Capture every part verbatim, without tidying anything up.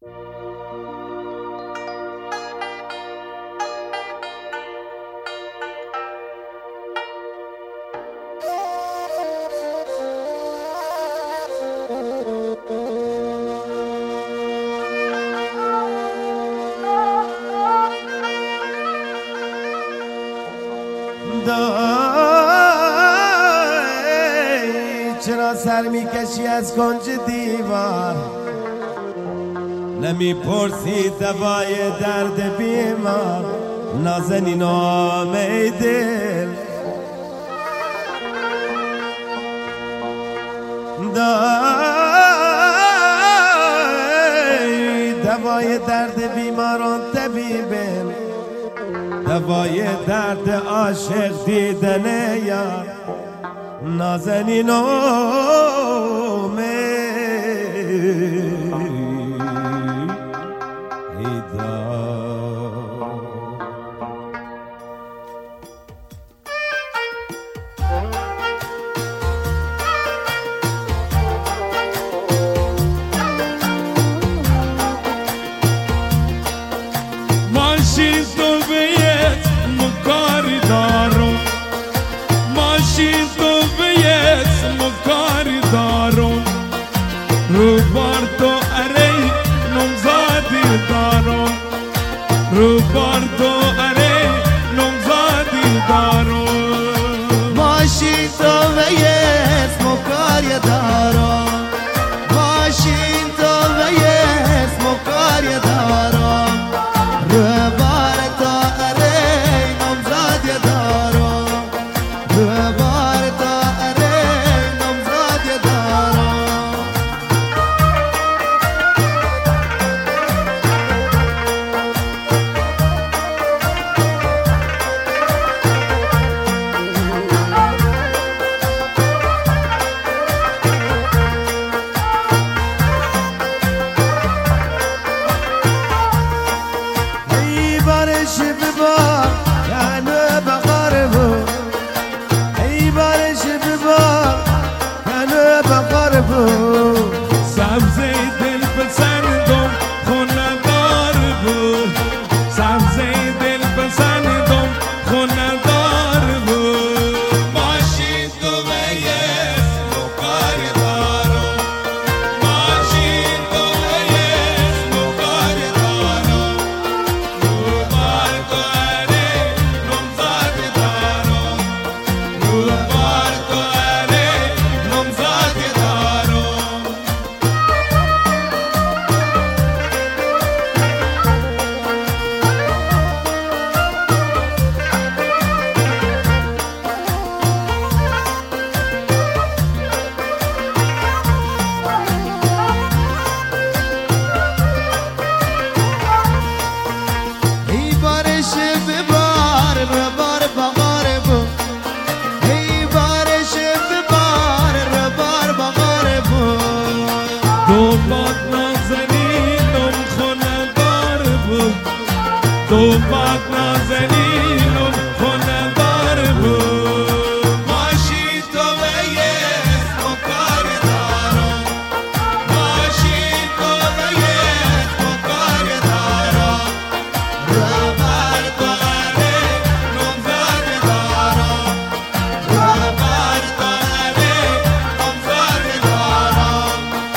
چرا سر میکشی از کنج دیوار، نمیپرسی دوای درد بیمار، نازنین ای دل دای دوای درد بیماران طبیبم، دوای درد عاشق دیدن یار، نازنین ماشین تو بیت مکاری دارم، ماشین تو بیت مکاری دارم، رو بار تو اره نمزادی دارم، رو بار تو اره نمزادی دارم. ماشین تو بیت مکاری دارم، ماشین تو بیت مکاری دارم، رو بار تو اره نمزادی دارم، رو بار تو اره نمزادی دارم. ای بارش ببار کنو بغاربو، ای بارش ببار کنو بغاربو، سبزه دل پسندم خونه دار بود، سبزه دل پسندم خونه دار بود. ماشین تو بیت مکاری دارم، ماشین تو بیت مکاری دارم، رو بار تو اره نمزادی دارم، رو بار تو اره نمزادی دارم. ای بارش ببار ربار بغاربو، ای بارش ببار ربار بغاربو. دوباد نازنینم خونه دار بود، دوباد نازنینم خونه دار بود. ماشین تو بیت مکاری دارم، ماشین تو بیت مکاری دارم، رو بار تو اره نمزادی دارم، رو بار تو اره نمزادی دارم.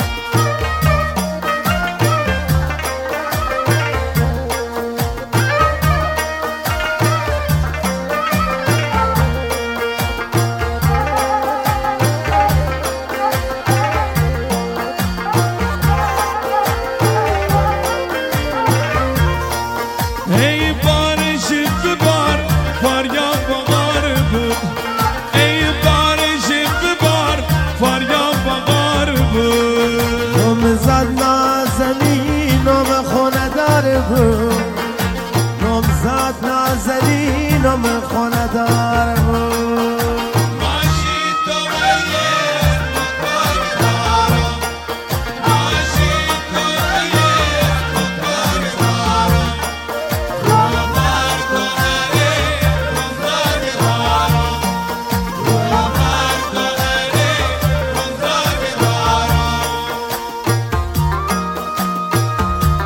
ای بارش ببار فریاد بغار بود، ای بارش ببار فریاد بغار بود. نمزد نازنینم خونه دار بود، نمزد نازنینم خونه دار بود. ماشین تو بیت مکاری دارم، ماشین تو بیت مکاری دارم، رو بار تو اره نمزادی دارم، رو بار تو اره نمزادی دارم.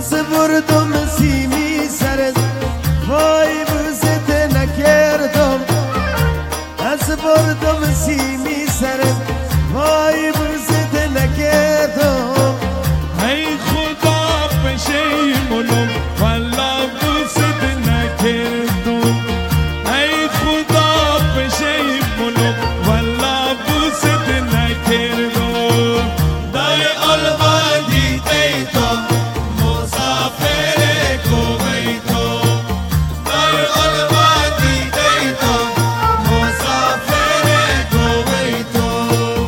بردم سیمی سرت وای بوست نکردم از بردم سیمی سرت وای بوست نکردم ای خدا پشیمونم والا بوست نکردم ای خدا پشیمونم والا بوست نکردم دای آلمانی دیدم مسافر کویتم دای آلمانی دیدم مسافر کویتم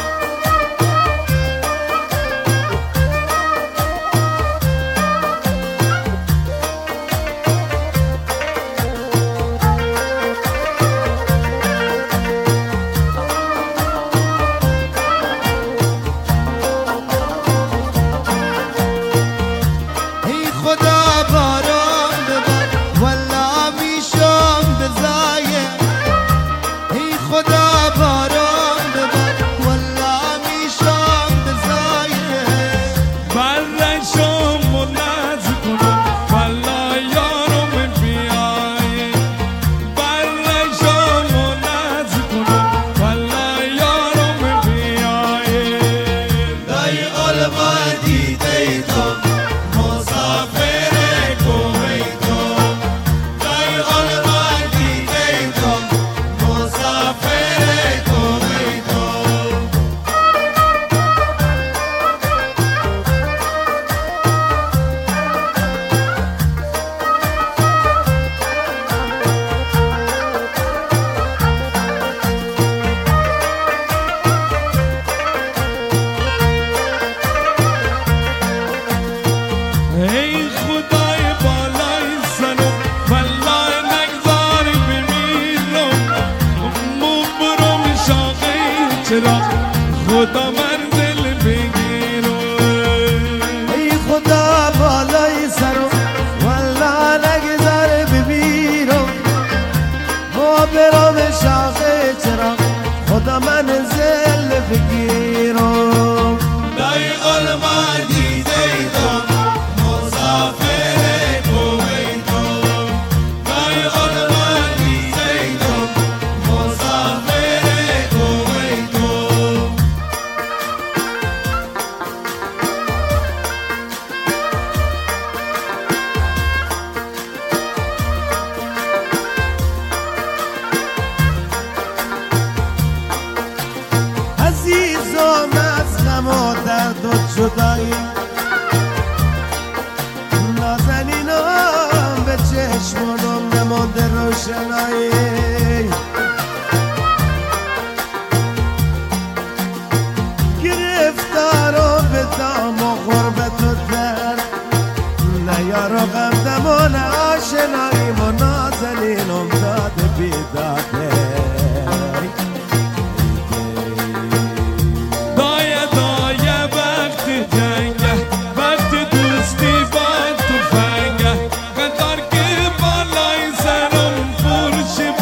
ای خدا باران ببر والا میشم بزایه ای خدا باران ببر والا میشم بزایه برشم و نز کنم والا یارم بیایه برشم و نز کنم والا یارم بیایه دای آلمانی دیدم مسافر کویتم دای آلمانی دیدم مسافر کویتم ای خدای بالای سرم والله نگذار بمیرم مو برم شاقه چرا خدا من دل بگیرم ای خدا بالای سرم والله نگذار بمیرم ما برام شاخه چرا خدا من زل بگیرم دای آلمانی دیدم مسافر کویتم دای آلمانی دیدم مسافر کویتم عزیزم از غم و درد و جدایی نازنینم به چشمانم نمانده روشنایی گرفتارم به دام و غربت و درد نه یارو غمدم و نه آشناییم و نازنینم داده بیداده دایه دایه وقت جنگه وقت دوستی با تفنگه قدر که بالای سرم فرش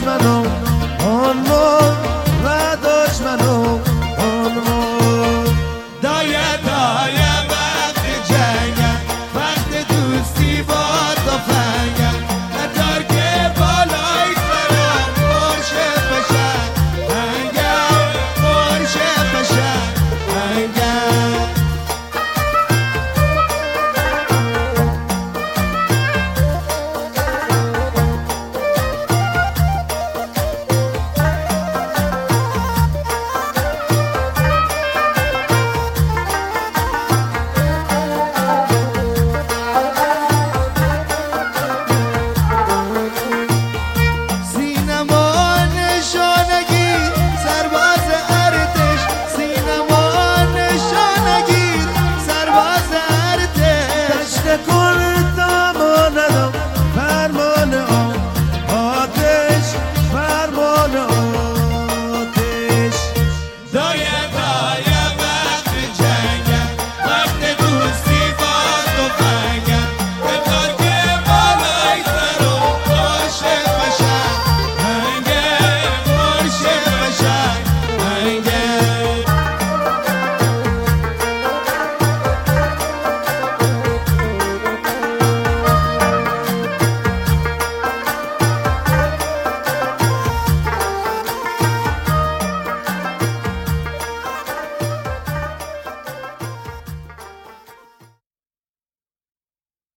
دشمنو